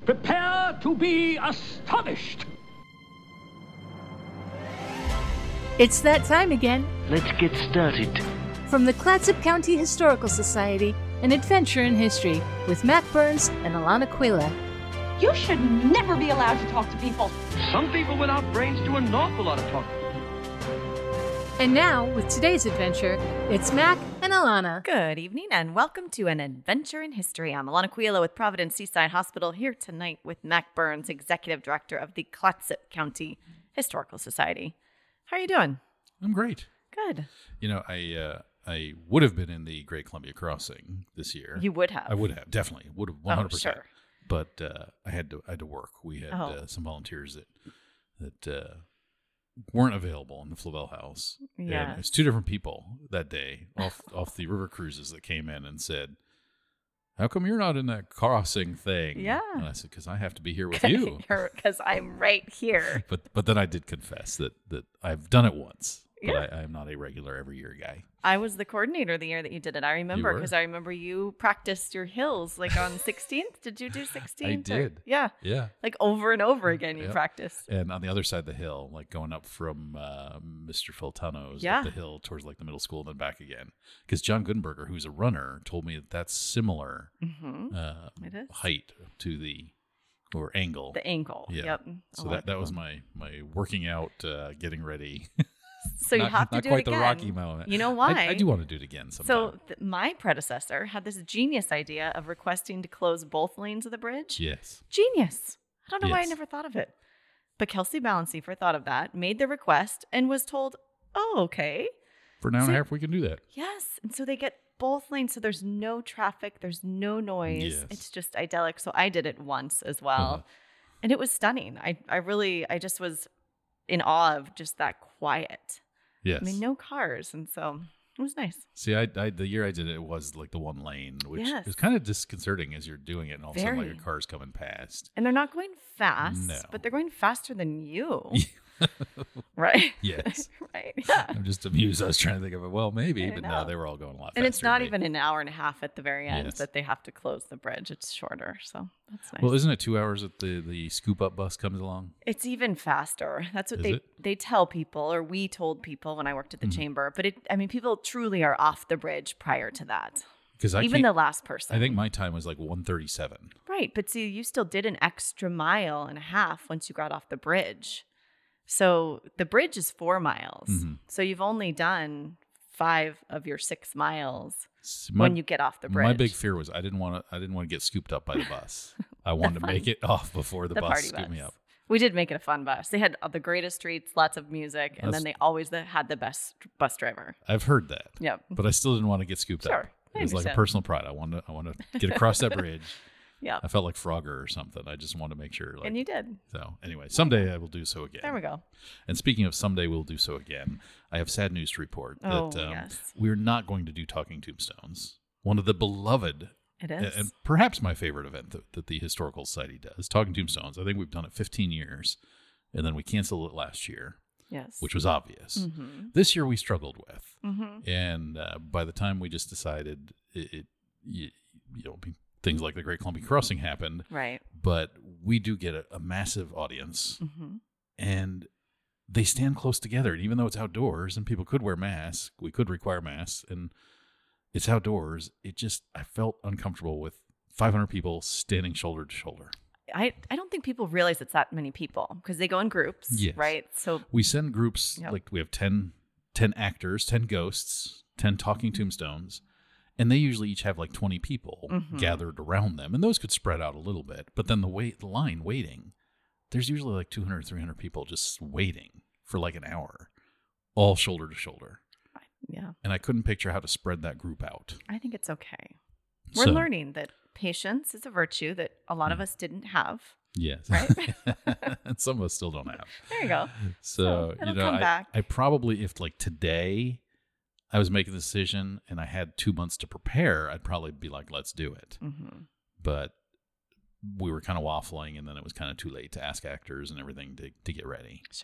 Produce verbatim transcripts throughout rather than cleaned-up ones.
Prepare to be astonished. It's that time again. Let's get started. From the Clatsop County Historical Society, an adventure in history with Mac Burns and Alana Quila. You should never be allowed to talk to people. Some people without brains do an awful lot of talking. And now, with today's adventure, it's Mac and Alana. Good evening and welcome to an adventure in history. I'm Alana Quila with Providence Seaside Hospital, here tonight with Mac Burns, Executive Director of the Clatsop County Historical Society. How are you doing? I'm great. Good. You know, I uh, I would have been in the Great Columbia Crossing this year. You would have. I would have, definitely. Would have, one hundred percent. Oh, sure. But uh, I had to I had to work. We had Oh. uh, some volunteers that that uh, weren't available in the Flavel House. Yeah. And it's two different people that day off off the river cruises that came in and said, "How come you're not in that crossing thing?" Yeah. And I said, "Because I have to be here with you." Because I'm right here. But but then I did confess that that I've done it once. But Yeah. I, I'm not a regular every year guy. I was the coordinator the year that you did it. I remember were. because I remember you practiced your hills like on sixteenth. Did you do sixteenth? I did. Yeah. Yeah. Like over and over again you Yep. practiced. And on the other side of the hill, like going up from uh, Mister Fultano's Yeah. up the hill towards like the middle school and then back again. Because John Gutenberger, who's a runner, told me that that's similar Mm-hmm. uh, It is. height to the, or angle. The ankle. Yeah. Yep. So I that, like that was my, my working out, uh, getting ready. So you not, have to not do quite it the again. Rocky moment. You know why? I, I do want to do it again sometime. So th- my predecessor had this genius idea of requesting to close both lanes of the bridge. Yes. Genius. I don't know why I Yes. never thought of it. But Kelsey Balanceifer thought of that, made the request, and was told, oh, okay. For an hour and So- a half, we can do that. Yes. And so they get both lanes. So there's no traffic. There's no noise. Yes. It's just idyllic. So I did it once as well. Uh-huh. And it was stunning. I, I really, I just was in awe of just that quiet. Yes. I mean, no cars. And so it was nice. See, I, I the year I did it, it was like the one lane, which Yes. is kind of disconcerting as you're doing it, and all of a sudden, like Very. your car's coming past. And they're not going fast, No. but they're going faster than you. Right? Yes. Right. Yeah. I'm just amused. I was trying to think of it. Well, maybe, I but know. no, they were all going a lot faster. And it's not than me. even an hour and a half at the very end Yes. that they have to close the bridge. It's shorter. So that's nice. Well, isn't it two hours that the, the scoop up bus comes along? It's even faster. That's what Is they it? they tell people, or we told people when I worked at the Mhm. chamber. But it, I mean, people truly are off the bridge prior to that. Because I Even can't- the last person. I think my time was like one thirty-seven. Right. But see, you still did an extra mile and a half once you got off the bridge. So the bridge is four miles. Mhm. So you've only done five of your six miles S- My, when you get off the bridge. my big fear was I didn't want to. I didn't want to get scooped up by the bus. I wanted to fun- make it off before the, the bus party scooped bus. me up. We did make it a fun bus. They had uh, the greatest streets, lots of music, and That's- then they always the, had the best bus driver. I've heard that, Yep. but I still didn't want to get scooped Sure. up. I It was like a understand. personal pride. I wanted. To, I want to get across that bridge. Yeah. I felt like Frogger or something. I just wanted to make sure. Like, And you did. So anyway, someday I will do so again. There we go. And speaking of someday we'll do so again, I have sad news to report Oh, that um, yes. we're not going to do Talking Tombstones. One of the beloved, It and, is. and perhaps my favorite event that, that the Historical Society does, Talking Tombstones. I think we've done it fifteen years, and then we canceled it last year, Yes. which was obvious. Mm-hmm. This year we struggled with, Mm-hmm. and uh, by the time we just decided it, it you, you know, things like the Great Columbia Crossing happened, Right. but we do get a, a massive audience, Mm-hmm. and they stand close together. And even though it's outdoors and people could wear masks, we could require masks, and it's outdoors, it just, I felt uncomfortable with five hundred people standing shoulder to shoulder. I, I don't think people realize it's that many people because they go in groups, Yes. right? So We send groups, Yep. like we have ten, ten actors, ten ghosts, ten talking tombstones, and they usually each have like twenty people Mhm. gathered around them. And those could spread out a little bit, but then the wait, the line waiting, there's usually like two hundred, three hundred people just waiting for like an hour, all shoulder to shoulder. yeah, And I couldn't picture how to spread that group out. I think it's okay. We're So- learning that patience is a virtue that a lot of us didn't have. Yes. Right? And some of us still don't have. There you go. So, So, you it'll know, come I, back. I probably, if like today I was making the decision and I had two months to prepare, I'd probably be like, let's do it. Mm-hmm. But we were kind of waffling, and then it was kind of too late to ask actors and everything to, to get ready. Sure.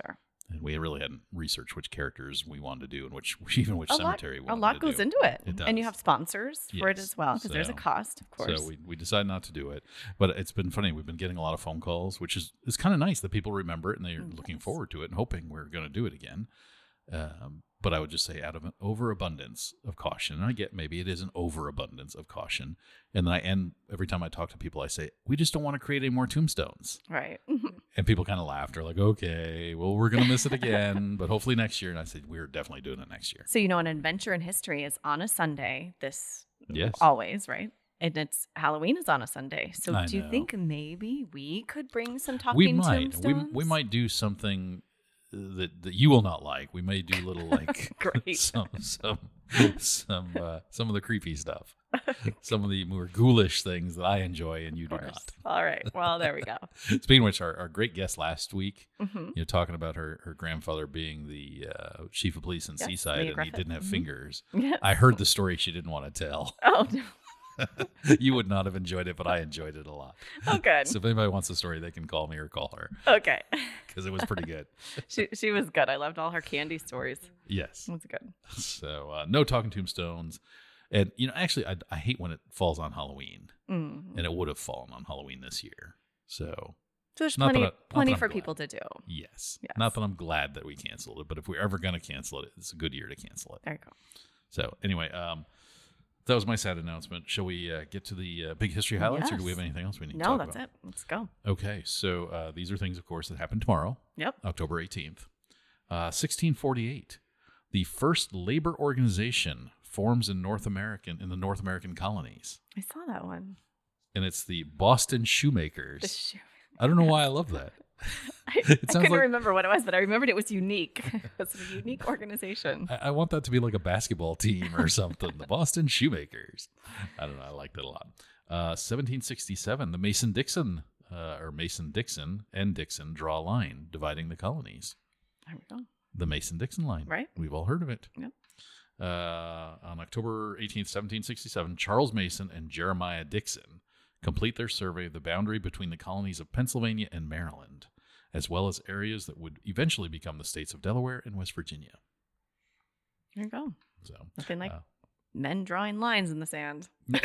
And we really hadn't researched which characters we wanted to do and which even which a cemetery lot, we a wanted lot to goes do. into it. It does. And you have sponsors for it Yes. as well, because there's a So- cost, of course. So we, we decided not to do it. But it's been funny. We've been getting a lot of phone calls, which is it's kind of nice that people remember it and they're Mm, looking yes. forward to it and hoping we're going to do it again. Um, but I would just say out of an overabundance of caution, and I get maybe it is an overabundance of caution. And then I end every time I talk to people, I say, we just don't want to create any more tombstones. Right. And people kind of laugh. They're like, okay, well, we're going to miss it again, but hopefully next year. And I said, we're definitely doing it next year. So, you know, an adventure in history is on a Sunday, this Yes. always, right? And it's Halloween is on a Sunday. So I do you know. think maybe we could bring some talking we might we, tombstones? we might do something that that you will not like. We may do little like Great. some some some uh, some of the creepy stuff, some of the more ghoulish things that I enjoy and you do Of course. not. All right. Well, there we go. Speaking of which, our, our great guest last week, hmm you know, talking about her her grandfather being the uh, chief of police in Yes, Seaside Leah and he Griffith. didn't have Mhm. fingers. Yes. I heard the story she didn't want to tell. Oh, no. You would not have enjoyed it, but I enjoyed it a lot. Oh, good. So if anybody wants the story, they can call me or call her Okay. because it was pretty good. She she was good. I loved all her candy stories. Yes. It was good. So uh, no talking tombstones. And, you know, actually, I, I hate when it falls on Halloween. Mm. And it would have fallen on Halloween this year. So, So there's Not that plenty I- not plenty that I'm for glad. people to do. yes. Yes. Not that I'm glad that we canceled it, but if we're ever going to cancel it, it's a good year to cancel it. There you go. So, anyway, um, that was my sad announcement. Shall we uh, get to the uh, big history highlights, or do we Yes. have anything else we need to No, talk that's about? it. Let's go. Okay, so uh, these are things, of course, that happen tomorrow, Yep. October eighteenth. Uh, sixteen forty-eight, the first labor organization forms in North American in the North American colonies, I saw that one. and it's the Boston Shoemakers. The shoe. I don't know why I love that. I, It I sounds couldn't like- remember what it was, but I remembered it was unique. It's a unique organization. I, I want that to be like a basketball team or something. The Boston Shoemakers. I don't know. I liked it a lot. Uh, seventeen sixty-seven, the Mason-Dixon, uh, or Mason-Dixon and Dixon draw a line dividing the colonies. There we go. The Mason-Dixon line. Right. We've all heard of it. Yep. Uh, on October eighteenth, seventeen sixty-seven, Charles Mason and Jeremiah Dixon complete their survey of the boundary between the colonies of Pennsylvania and Maryland, as well as areas that would eventually become the states of Delaware and West Virginia. There you go. So, Nothing like uh, men drawing lines in the sand.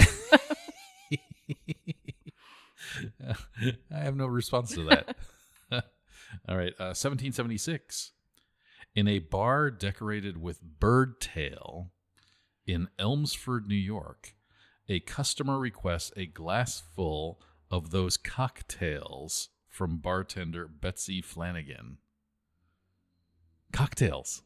I have no response to that. All right, uh, seventeen seventy-six. In a bar decorated with bird tail in Elmsford, New York, a customer requests a glass full of those cocktails from bartender Betsy Flanagan. Cocktails.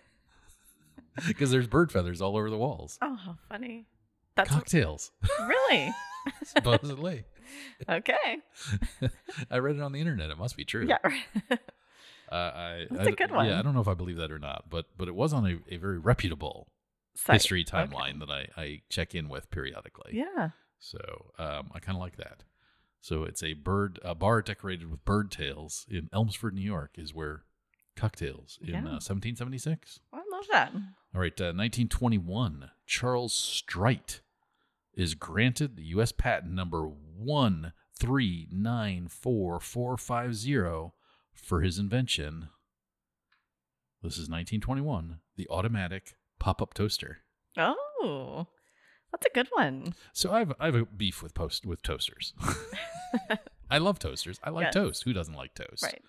Because there's bird feathers all over the walls. Oh, how funny. That's Cocktails, really supposedly. okay. I read it on the internet. It must be true. Yeah. Uh, I, That's I- a good one. Yeah, I don't know if I believe that or not, but but it was on a, a very reputable Site. history Okay. timeline that I, I check in with periodically. Yeah. So um, I kind of like that. So it's a bird a bar decorated with bird tails in Elmsford, New York, is where cocktails in Yeah. uh, seventeen seventy-six. I love that. All right, uh, nineteen twenty-one, Charles Strite is granted the U S patent number one three nine four four five zero for his invention. This is nineteen twenty-one, the automatic pop-up toaster. Oh, that's a good one. So I have I have a beef with post with toasters. I love toasters. I like Yes. toast. Who doesn't like toast? Right.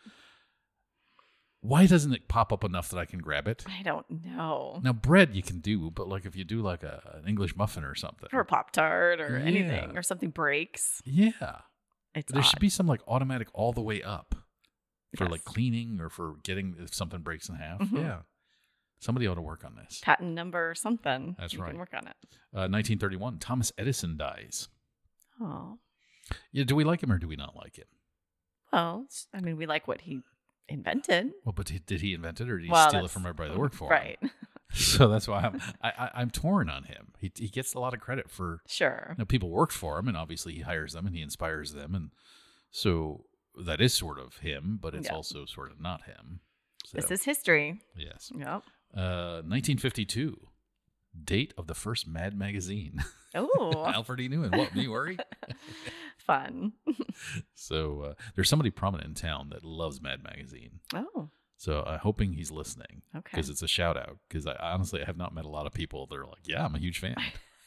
Why doesn't it pop up enough that I can grab it? I don't know. Now bread you can do, but like if you do like a, an English muffin or something. Or a Pop Tart or Yeah. anything, or something breaks. Yeah. It's There odd. should be some like automatic all the way up for like Yes. cleaning or for getting if something breaks in half. Mhm. Yeah. Somebody ought to work on this. patent number or something. That's you right. Can work on it. Uh, nineteen thirty-one, Thomas Edison dies. Oh, Yeah, do we like him or do we not like him? well, it's- I mean, we like what he invented. Well, but did, did he invent it or did he Well, steal it that's- from everybody that worked for right. him? So that's why I'm I, I, I'm torn on him. He he gets a lot of credit for Sure. you know, people worked for him, and obviously he hires them and he inspires them, and so that is sort of him, but it's Yeah. also sort of not him. So, This is history. yes. Yep. Uh, nineteen fifty-two, date of the first Mad magazine. Oh, Alfred E. Newman. What, me worry? fun. So uh, there's somebody prominent in town that loves Mad magazine. Oh, So I'm hoping he's listening Okay. because it's a shout out. Because I honestly I have not met a lot of people that are like, yeah, I'm a huge fan.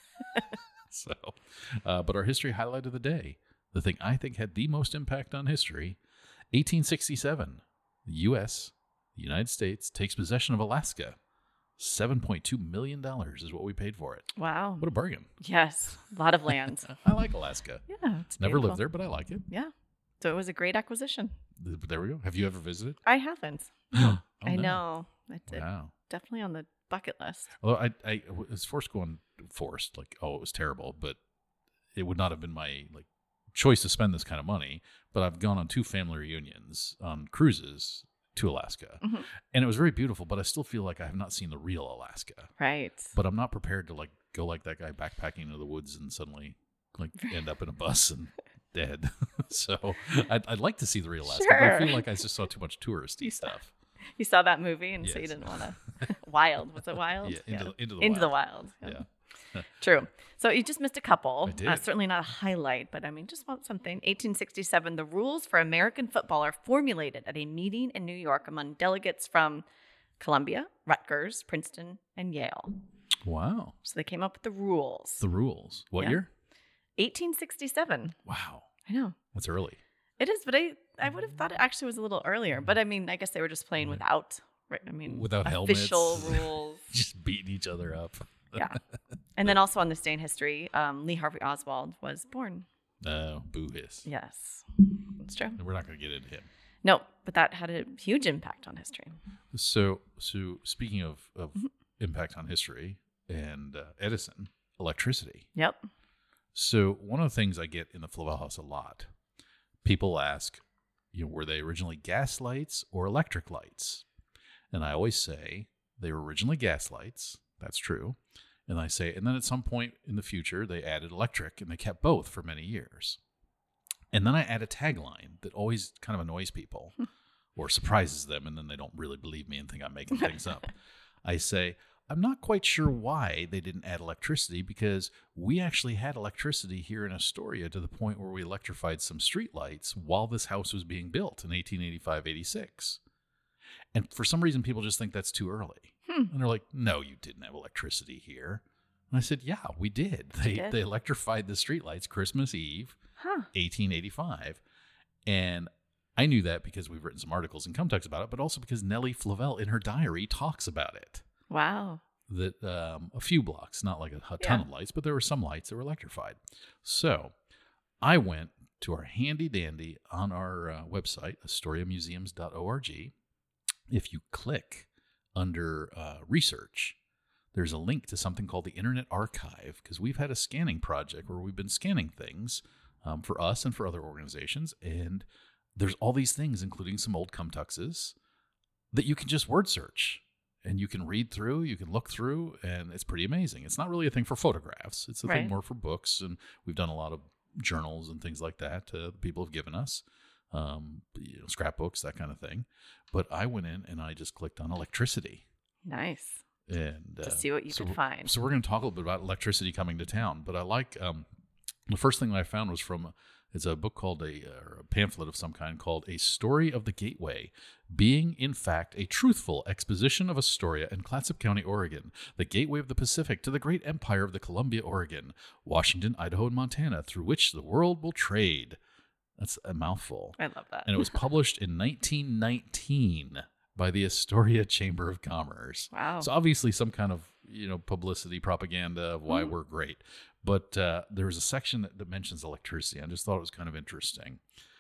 so, uh, but our history highlight of the day, the thing I think had the most impact on history, eighteen sixty-seven, the U S, the United States, takes possession of Alaska. seven point two million dollars is what we paid for it. Wow. What a bargain. Yes. A lot of land. I like Alaska. Yeah. It's Never beautiful. lived there, but I like it. Yeah. So it was a great acquisition. Th- There we go. Have you ever visited? I haven't. Oh, I no. know. It's Wow. definitely on the bucket list. Although I, I was forced going forced, like, oh, it was terrible, but it would not have been my like choice to spend this kind of money. But I've gone on two family reunions on cruises to Alaska, Mhm. and it was very beautiful. But I still feel like I have not seen the real Alaska. Right. But I'm not prepared to like go like that guy backpacking into the woods and suddenly like end up in a bus and dead. so I'd, I'd like to see the real Alaska. But I Sure. feel like I just saw too much touristy stuff. You saw that movie, and so you Yes. didn't want to. Wild. Was it Wild? Yeah, into the- into the into the wild. wild. Yeah. True. So you just missed a couple. I did. Uh, certainly not a highlight, but I mean, just want something. eighteen sixty-seven, the rules for American football are formulated at a meeting in New York among delegates from Columbia, Rutgers, Princeton, and Yale. Wow. So they came up with the rules. The rules. What Yeah. year? eighteen sixty-seven. Wow. I know. That's early. It is, but I, I would have thought it actually was a little earlier. But I mean, I guess they were just playing without, right, I mean, Without official helmets. rules. Just beating each other up. Yeah. And then also on this day in history, um, Lee Harvey Oswald was born. Oh, boo hiss. Yes, that's true. We're not going to get into him. No, but that had a huge impact on history. So, so speaking of, of Mm-hmm. impact on history and uh, Edison, electricity. Yep. So one of the things I get in the Flavel House a lot, people ask, you know, were they originally gas lights or electric lights? And I always say they were originally gas lights. That's true. And I say, and then at some point in the future, they added electric and they kept both for many years. And then I add a tagline that always kind of annoys people or surprises them. And then they don't really believe me and think I'm making things up. I say, I'm not quite sure why they didn't add electricity because we actually had electricity here in Astoria to the point where we electrified some streetlights while this house was being built in eighteen eighty-five, eighty-six. And for some reason, people just think that's too early. Hmm. And they're like, no, you didn't have electricity here. And I said, yeah, we did. They did? they electrified the streetlights Christmas Eve, Huh. eighteen eighty-five. And I knew that because we've written some articles in Comtext about it, but also because Nellie Flavel in her diary talks about it. Wow. That um, a few blocks, not like a, a ton Yeah. of lights, but there were some lights that were electrified. So I went to our handy dandy on our uh, website, astoria museums dot org. If you click under uh, research, there's a link to something called the Internet Archive, because we've had a scanning project where we've been scanning things um, for us and for other organizations. And there's all these things, including some old Comtuxes, that you can just word search. And you can read through, you can look through, and it's pretty amazing. It's not really a thing for photographs. It's a Right. thing more for books, and we've done a lot of journals and things like that uh, that people have given us, um, you know, scrapbooks, that kind of thing. But I went in and I just clicked on electricity. Nice. And To uh, see what you so could we're- find. So we're going to talk a little bit about electricity coming to town. But I like, um, the first thing that I found was from, it's a book called, a, or a pamphlet of some kind called A Story of the Gateway, being in fact a truthful exposition of Astoria and Clatsop County, Oregon, the gateway of the Pacific to the great empire of the Columbia, Oregon, Washington, Idaho, and Montana, through which the world will trade. That's a mouthful. I love that. And it was published in nineteen nineteen by the Astoria Chamber of Commerce. Wow. So obviously some kind of, you know, publicity propaganda of why Mhm. we're great. But uh, there was a section that, that mentions electricity. I just thought it was kind of interesting.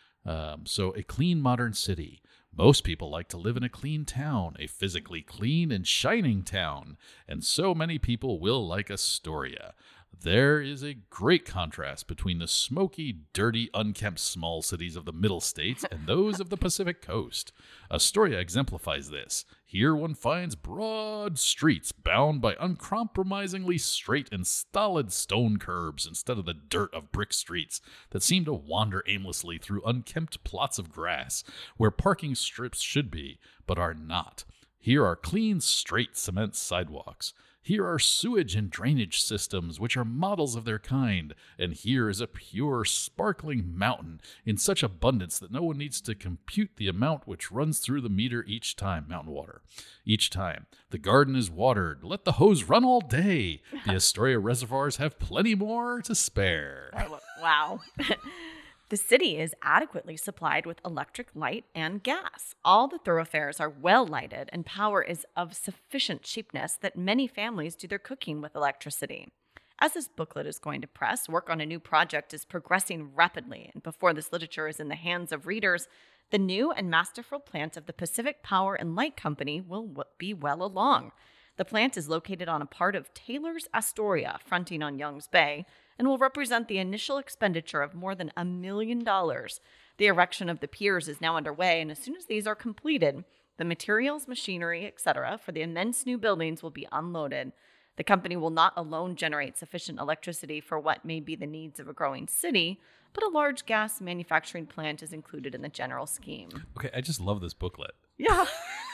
Um, so a clean modern city. Most people like to live in a clean town, a physically clean and shining town. And so many people will like Astoria. There is a great contrast between the smoky, dirty, unkempt small cities of the Middle States and those of the Pacific Coast. Astoria exemplifies this. Here one finds broad streets bound by uncompromisingly straight and stolid stone curbs instead of the dirt of brick streets that seem to wander aimlessly through unkempt plots of grass where parking strips should be, but are not. Here are clean, straight cement sidewalks. Here are sewage and drainage systems, which are models of their kind. And here is a pure, sparkling mountain in such abundance that no one needs to compute the amount which runs through the meter each time. Mountain water. Each time. The garden is watered. Let the hose run all day. The Astoria reservoirs have plenty more to spare. Wow. The city is adequately supplied with electric light and gas. All the thoroughfares are well lighted, and power is of sufficient cheapness that many families do their cooking with electricity. As this booklet is going to press, work on a new project is progressing rapidly, and before this literature is in the hands of readers, the new and masterful plant of the Pacific Power and Light Company will w- be well along. The plant is located on a part of Taylor's Astoria, fronting on Young's Bay, and will represent the initial expenditure of more than a million dollars. The erection of the piers is now underway, and as soon as these are completed, the materials, machinery, et cetera for the immense new buildings will be unloaded. The company will not alone generate sufficient electricity for what may be the needs of a growing city, but a large gas manufacturing plant is included in the general scheme. Okay, I just love this booklet. Yeah.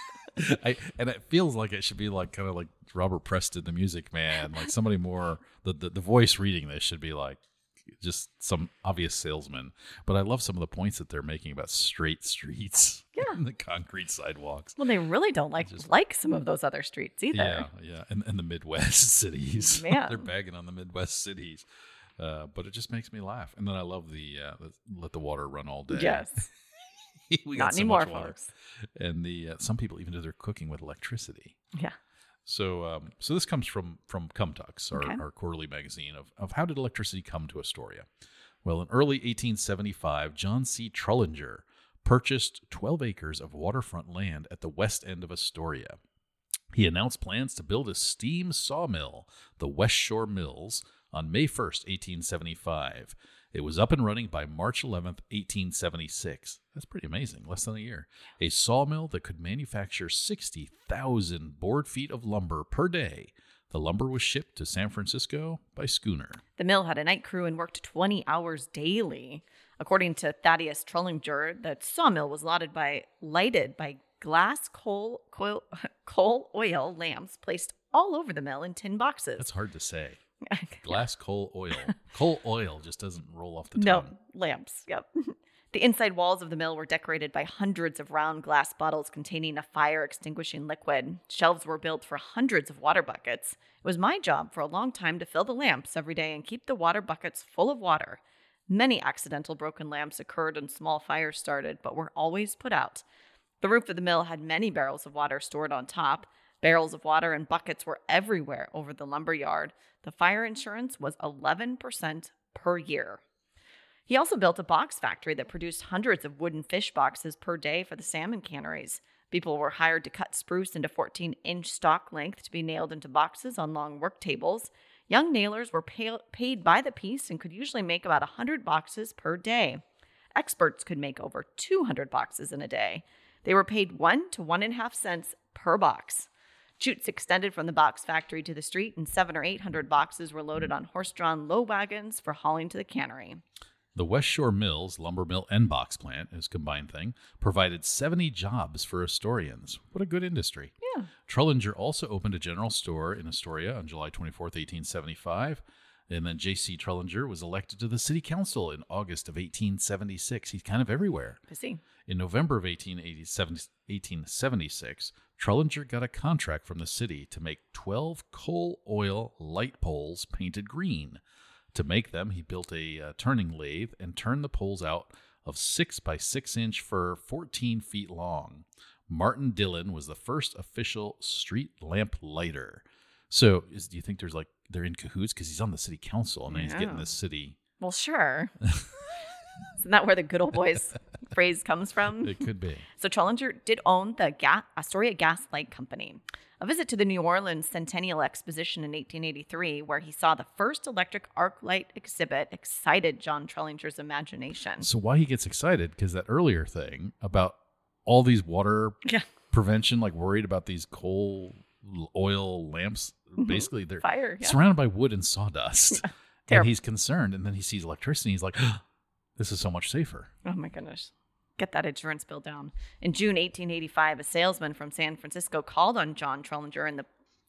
I, and it feels like it should be like kind of like Robert Preston, the Music Man, like somebody more, the, the, the voice reading this should be like just some obvious salesman. But I love some of the points that they're making about straight streets Yeah. and the concrete sidewalks. Well, they really don't like Just- like some of those other streets either. Yeah, yeah. And, and the Midwest cities. Man. They're bagging on the Midwest cities. Uh, but it just makes me laugh. And then I love the uh, let the water run all day. Yes. we Not got so anymore, much water. folks. And the uh, some people even do their cooking with electricity. Yeah. So, um, so this comes from from Cumtux, our, Okay. our quarterly magazine of of how did electricity come to Astoria? Well, in early eighteen seventy-five, John C. Trullinger purchased twelve acres of waterfront land at the west end of Astoria. He announced plans to build a steam sawmill, the West Shore Mills, on May first, eighteen seventy-five. It was up and running by March eleventh, eighteen seventy-six. That's pretty amazing, less than a year. A sawmill that could manufacture sixty thousand board feet of lumber per day. The lumber was shipped to San Francisco by schooner. The mill had a night crew and worked twenty hours daily. According to Thaddeus Trullinger, the sawmill was lighted by, lighted by glass coal, coal, coal oil lamps placed all over the mill in tin boxes. That's hard to say. Glass coal oil. Coal oil just doesn't roll off the No, tongue. lamps. Yep. The inside walls of the mill were decorated by hundreds of round glass bottles containing a fire extinguishing liquid. Shelves were built for hundreds of water buckets. It was my job for a long time to fill the lamps every day and keep the water buckets full of water. Many accidental broken lamps occurred and small fires started, but were always put out. The roof of the mill had many barrels of water stored on top. Barrels of water and buckets were everywhere over the lumber yard. The fire insurance was eleven percent per year. He also built a box factory that produced hundreds of wooden fish boxes per day for the salmon canneries. People were hired to cut spruce into fourteen-inch stock length to be nailed into boxes on long work tables. Young nailers were pay- paid by the piece and could usually make about one hundred boxes per day. Experts could make over two hundred boxes in a day. They were paid one to one and a half cents per box. Chutes extended from the box factory to the street, and seven or eight hundred boxes were loaded on horse-drawn low wagons for hauling to the cannery. The West Shore Mills, lumber mill and box plant, is a combined thing, provided seventy jobs for Astorians. What a good industry. Yeah. Trullinger also opened a general store in Astoria on July twenty-fourth, eighteen seventy-five. And then J C. Trullinger was elected to the city council in August of eighteen seventy-six. He's kind of everywhere. Busy. In November of eighteen seventy-six, Trullinger got a contract from the city to make twelve coal oil light poles painted green. To make them, he built a uh, turning lathe and turned the poles out of six by six inch fir, fourteen feet long. Martin Dillon was the first official street lamp lighter. So, is, do you think there's like they're in cahoots because he's on the city council and then he's getting Yeah. this city? Well, sure. Isn't that where the good old boys phrase comes from? It could be. So Trullinger did own the Ga- Astoria Gas Light Company. A visit to the New Orleans Centennial Exposition in eighteen eighty-three, where he saw the first electric arc light exhibit, excited John Trullinger's imagination. So why he gets excited? Because that earlier thing about all these water Yeah. prevention, like worried about these coal oil lamps, basically they're Fire, yeah. surrounded by wood and sawdust. And Terrible. he's concerned, and then he sees electricity. He's like, this is so much safer. Oh my goodness. Get that insurance bill down. In June eighteen eighty-five, a salesman from San Francisco called on John Trullinger in the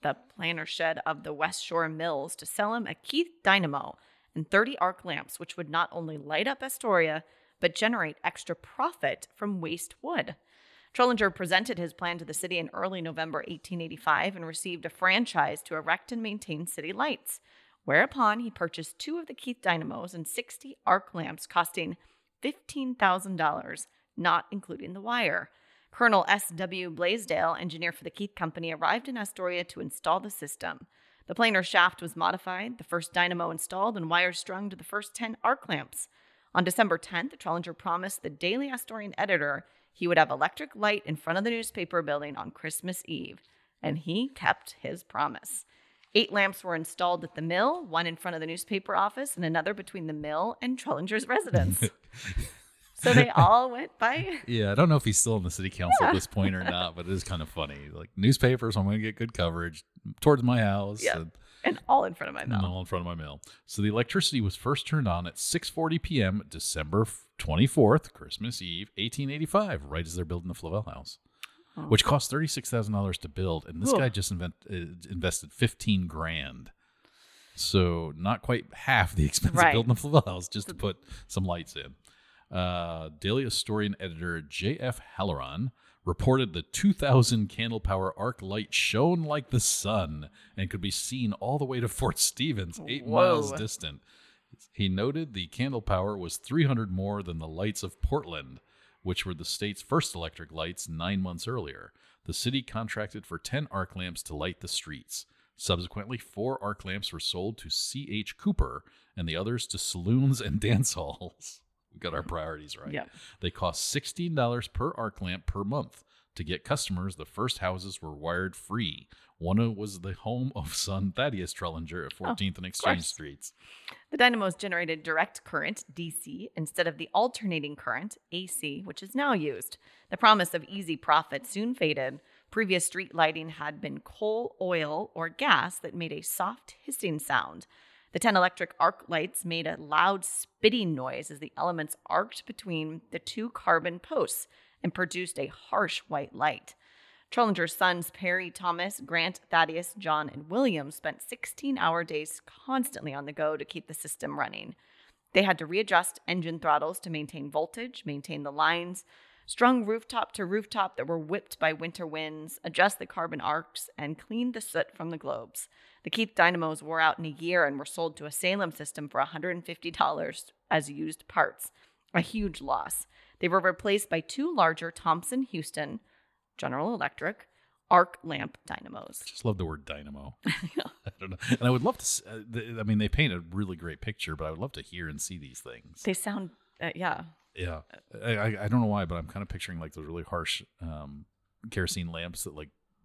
the planer shed of the West Shore Mills to sell him a Keith dynamo and thirty arc lamps, which would not only light up Astoria, but generate extra profit from waste wood. Trollinger presented his plan to the city in early November eighteen eighty-five and received a franchise to erect and maintain city lights, whereupon he purchased two of the Keith dynamos and sixty arc lamps costing fifteen thousand dollars, not including the wire. Colonel S W Blaisdell, engineer for the Keith Company, arrived in Astoria to install the system. The planer shaft was modified, the first dynamo installed, and wires strung to the first ten arc lamps. On December tenth, Trollinger promised the Daily Astorian editor he would have electric light in front of the newspaper building on Christmas Eve, and he kept his promise. Eight lamps were installed at the mill, one in front of the newspaper office, and another between the mill and Trollinger's residence. So they all went by. Yeah, I don't know if he's still in the city council Yeah. at this point or not, but it is kind of funny. Like newspapers, I'm going to get good coverage towards my house. Yeah. And, And all in front of my and mouth. all in front of my mill. So the electricity was first turned on at six forty p.m. December twenty-fourth, Christmas Eve, eighteen eighty-five, right as they're building the Flavel House, Oh. which cost thirty-six thousand dollars to build. And this Ooh. guy just invent, uh, invested fifteen grand. So not quite half the expense Right. of building the Flavel House just to put some lights in. Uh, Daily Astorian editor J F Halloran reported the two thousand candle power arc light shone like the sun and could be seen all the way to Fort Stevens, eight Whoa. miles distant. He noted the candle power was three hundred more than the lights of Portland, which were the state's first electric lights nine months earlier. The city contracted for ten arc lamps to light the streets. Subsequently, four arc lamps were sold to C H Cooper and the others to saloons and dance halls. We got our priorities right. Yep. They cost sixteen dollars per arc lamp per month. To get customers, the first houses were wired free. One was the home of son Thaddeus Trollinger at fourteenth and Exchange course. Streets. The dynamos generated direct current, D C, instead of the alternating current, A C, which is now used. The promise of easy profit soon faded. Previous street lighting had been coal, oil, or gas that made a soft hissing sound. The ten electric arc lights made a loud spitting noise as the elements arced between the two carbon posts and produced a harsh white light. Trollinger's sons Perry, Thomas, Grant, Thaddeus, John, and William spent sixteen-hour days constantly on the go to keep the system running. They had to readjust engine throttles to maintain voltage, maintain the lines, strung rooftop to rooftop that were whipped by winter winds, adjust the carbon arcs, and clean the soot from the globes. The Keith dynamos wore out in a year and were sold to a Salem system for one hundred fifty dollars as used parts, a huge loss. They were replaced by two larger Thomson Houston, General Electric, arc lamp dynamos. Just love the word dynamo. I don't know. And I would love to, s- uh, th- I mean, they paint a really great picture, but I would love to hear and see these things. They sound, uh, yeah. Yeah. I, I, I don't know why, but I'm kind of picturing like those really harsh um, kerosene lamps that like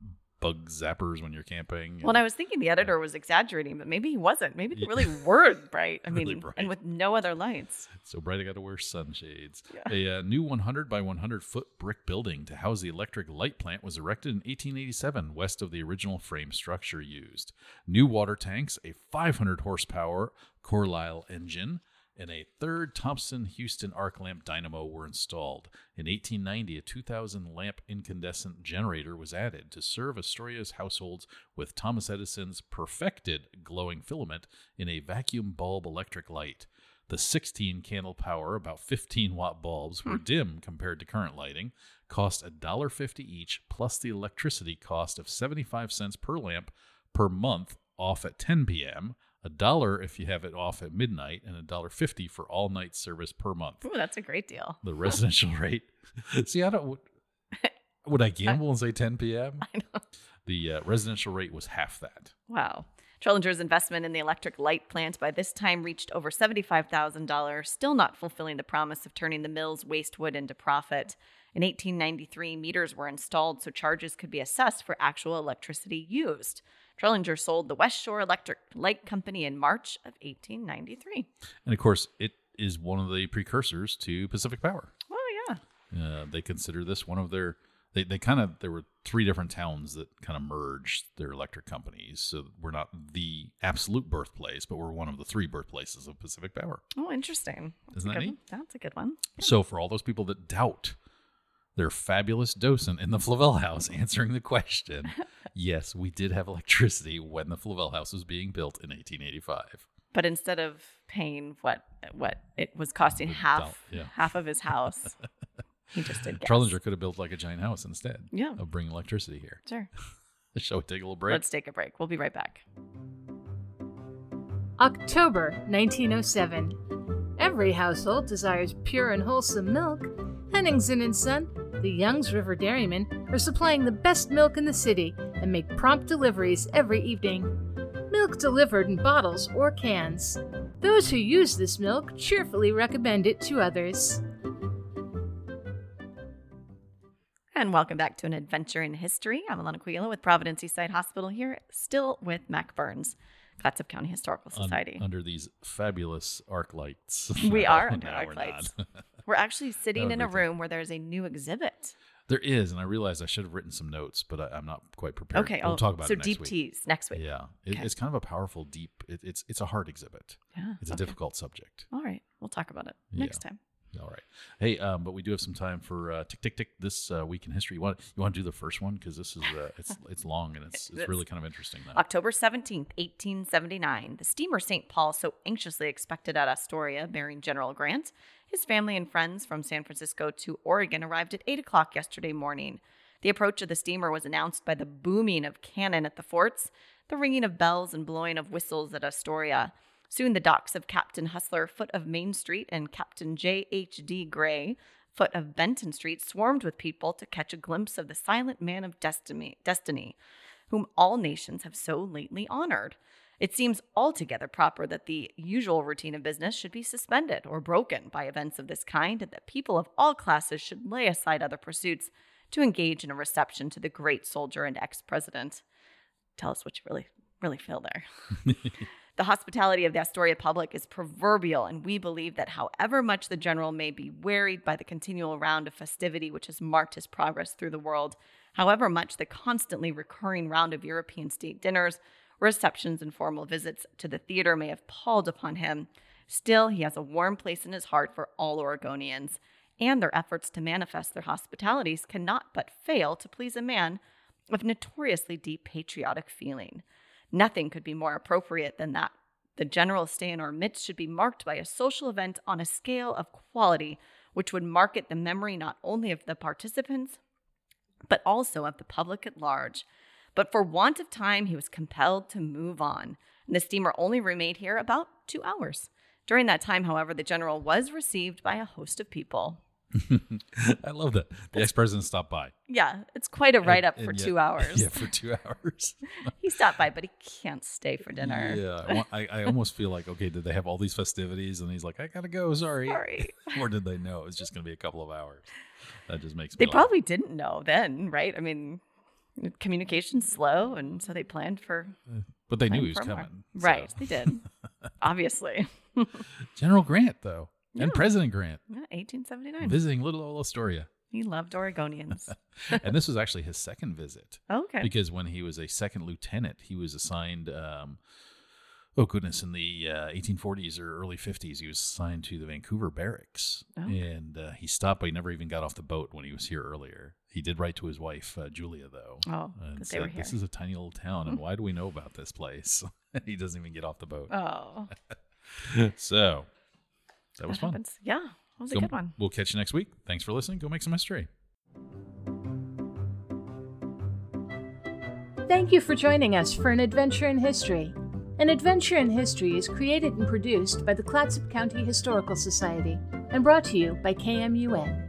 bug zappers when you're camping. Well, and I was thinking the editor was exaggerating, but maybe he wasn't. Maybe they really were bright. I Really mean, bright. and with no other lights. So bright I got to wear sunshades. Yeah. A uh, new one hundred by one hundred foot brick building to house the electric light plant was erected in eighteen eighty-seven, west of the original frame structure used. New water tanks, a five hundred horsepower Carlisle engine, and a third Thompson Houston arc lamp dynamo were installed. In eighteen ninety, a two thousand lamp incandescent generator was added to serve Astoria's households with Thomas Edison's perfected glowing filament in a vacuum bulb electric light. The sixteen candle power, about fifteen watt bulbs were dim compared to current lighting, cost one dollar fifty each, plus the electricity cost of seventy-five cents per lamp per month off at ten p.m., a dollar if you have it off at midnight, and a dollar fifty for all night service per month. Ooh, that's a great deal. The residential rate. See, I don't. Would I gamble and say ten p.m.? I know. The uh, residential rate was half that. Wow. Trollinger's investment in the electric light plant by this time reached over seventy-five thousand dollars, still not fulfilling the promise of turning the mill's waste wood into profit. In eighteen ninety-three, meters were installed so charges could be assessed for actual electricity used. Trollinger sold the West Shore Electric Light Company in March of eighteen ninety-three. And of course, it is one of the precursors to Pacific Power. Oh, yeah. Uh, they consider this one of their. They, they kind of there were three different towns that kind of merged their electric companies. So we're not the absolute birthplace, but we're one of the three birthplaces of Pacific Power. Oh, interesting. That's Isn't a that good neat? one. That's a good one. So for all those people that doubt their fabulous docent in the Flavel House answering the question, Yes, we did have electricity when the Flavel House was being built in eighteen eighty-five. But instead of paying what what it was costing half yeah. half of his house, he just did gas. Trollinger could have built like a giant house instead Yeah. of bringing electricity here. Sure. Shall we take a little break? Let's take a break. We'll be right back. October nineteen oh seven. Every household desires pure and wholesome milk. Henningsen and Son, the Youngs River dairymen, are supplying the best milk in the city and make prompt deliveries every evening. Milk delivered in bottles or cans. Those who use this milk cheerfully recommend it to others. And welcome back to an adventure in history. I'm Alana Quila with Providence Seaside Hospital here, still with Mac Burns, Clatsop County Historical Society. Un- under these fabulous arc lights. We No, are under no, arc we're lights. not. We're actually sitting That in a would be fun. room where there's a new exhibit. There is, and I realized I should have written some notes, but I, I'm not quite prepared. Okay, we'll oh, talk about so it next deep week. tease next week. Yeah, it, Okay. it's kind of a powerful, deep. It, it's it's a hard exhibit. Yeah, It's a okay. difficult subject. All right, we'll talk about it next Yeah. time. All right. Hey, um, but we do have some time for uh, tick tick tick this uh, week in history. You want you want to do the first one because this is uh, it's it's long and it's it's It's- really kind of interesting though. October seventeenth, eighteen seventy-nine, the steamer Saint Paul, so anxiously expected at Astoria, bearing General Grant, his family and friends from San Francisco to Oregon, arrived at eight o'clock yesterday morning. The approach of the steamer was announced by the booming of cannon at the forts, the ringing of bells and blowing of whistles at Astoria. Soon the docks of Captain Hustler, foot of Main Street, and Captain J H D Gray, foot of Benton Street, swarmed with people to catch a glimpse of the silent man of destiny, destiny, whom all nations have so lately honored. It seems altogether proper that the usual routine of business should be suspended or broken by events of this kind, and that people of all classes should lay aside other pursuits to engage in a reception to the great soldier and ex-president. Tell us what you really, really feel there. The hospitality of the Astoria public is proverbial, and we believe that however much the general may be wearied by the continual round of festivity which has marked his progress through the world, however much the constantly recurring round of European state dinners, receptions, and formal visits to the theater may have palled upon him, still he has a warm place in his heart for all Oregonians, and their efforts to manifest their hospitalities cannot but fail to please a man of notoriously deep patriotic feeling. Nothing could be more appropriate than that the general's stay in our midst should be marked by a social event on a scale of quality which would market the memory not only of the participants, but also of the public at large. But for want of time, he was compelled to move on, and the steamer only remained here about two hours. During that time, however, the general was received by a host of people. I love that. The ex-president stopped by. Yeah, it's quite a write-up And- for and two yet- hours. Yeah, for two hours. He stopped by, but he can't stay for dinner. Yeah, I, want- I, I almost feel like, okay, did they have all these festivities? And he's like, I gotta go, sorry. Sorry. Or did they know it was just gonna be a couple of hours? That just makes me They laugh. probably didn't know then, right? I mean, communication's slow, and so they planned for. But they knew he was planned for more. coming. Right, so. they did. Obviously. General Grant, though, Yeah. and President Grant Yeah, eighteen seventy-nine. visiting little old Astoria. He loved Oregonians. And this was actually his second visit. Okay. Because when he was a second lieutenant, he was assigned, um, oh goodness, in the uh, eighteen forties or early fifties, he was assigned to the Vancouver barracks. Oh. And uh, he stopped, but he never even got off the boat when he was here earlier. He did write to his wife, uh, Julia, though. Oh, and that they were said, here. This is a tiny little town, and why do we know about this place? He doesn't even get off the boat. Oh, So that was that fun. happens. Yeah, that was a Go- good one. We'll catch you next week. Thanks for listening. Go make some history. Thank you for joining us for An Adventure in History. An Adventure in History is created and produced by the Clatsop County Historical Society and brought to you by K M U N.